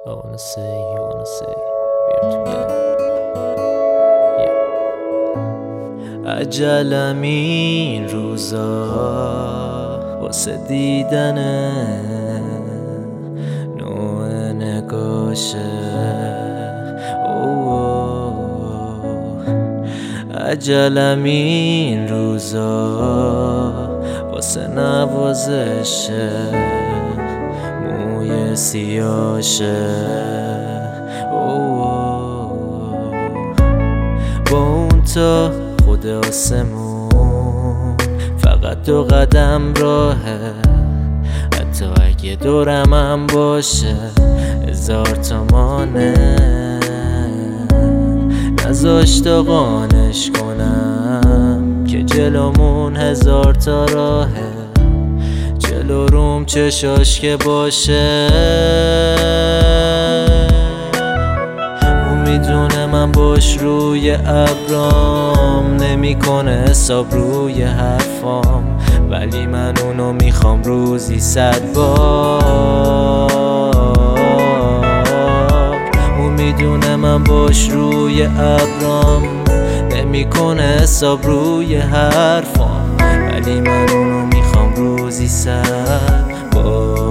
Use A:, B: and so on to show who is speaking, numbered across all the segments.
A: I wanna say, you wanna say, we're together. Yeah. عجلم این روزا واسه دیدنه نوع نگاشه. عجلم این روزا واسه نوازشه موی سیاشه. با اون تا خود آسمون فقط 2 قدم راهه، حتی اگه دورم هم باشه 1000 تا مانه. نذاشت قانش کنم که جلومون 1000 تا راهه، جلو روم چشاش که باشه. اون میدونه من باش روی ابرام، نمیکنه حساب روی حرفام، ولی من اونو میخوام روزی 100 بار. اون میدونه من باش روی ابرام، نمیکنه حساب روی حرفام، ولی من اونو میخوام روزی 100 بار.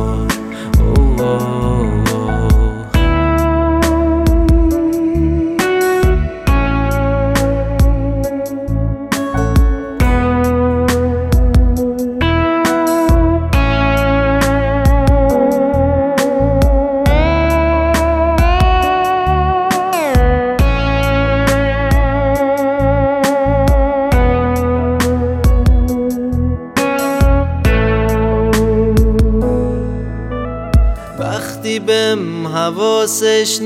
A: وقتی بهم حواسش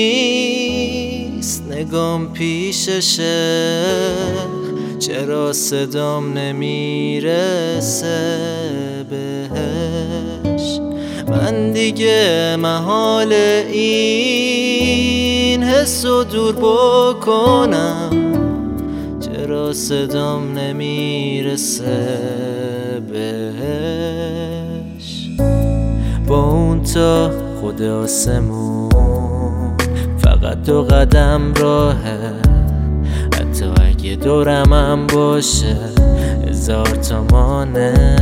A: نیست نگام پیششه، چرا صدام نمیرسه بهش. من دیگه محال این حسو دور بکنم، چرا صدام نمیرسه بهش. با اون تا خود آسمون فقط 2 قدم راهه، حتی اگه دورم هم باشه 1000 تا مانه.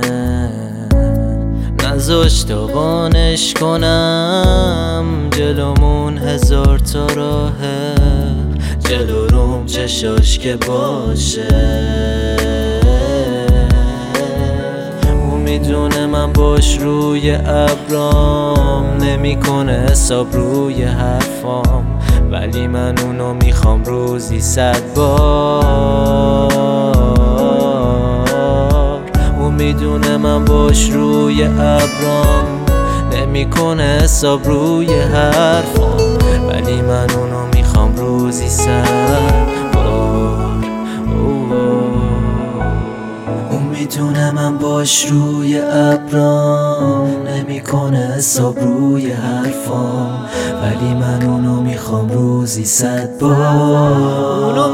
A: نذاشت قانش کنم جلومون 1000 تا راهه، جلو روم چشاش که باشه. میدونه من باش روی ابرام، نمیکنه حساب روی حرفام، ولی من اونو میخوام روزی 100 بار. اون میدونه من باش روی ابرام، نمیکنه حساب روی حرفام، ولی من اونو میخوام روزی 100 بار. میدونه من باش روی ابرام، نمیکنه حساب روی حرفام، ولی من اونو میخوام روزی 100 بار. اونو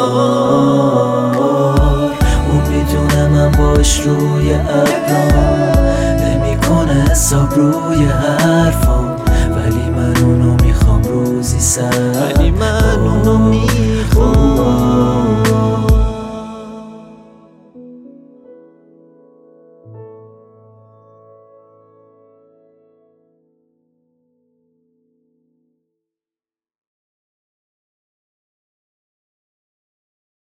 A: میخوام. اون میدونه من باش روی ابرام، نمیکنه حساب روی حرفام، ولی من اونو میخوام روزی 100